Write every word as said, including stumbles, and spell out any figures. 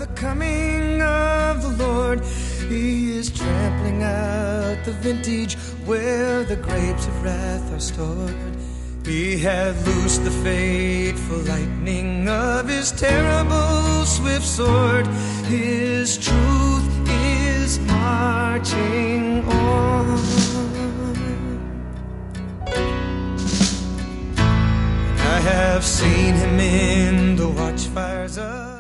the coming of the Lord. He is trampling out the vintage where the grapes of wrath are stored. He hath loosed the fateful lightning of his terrible swift sword. His truth is marching on. I have seen him in the watchfires of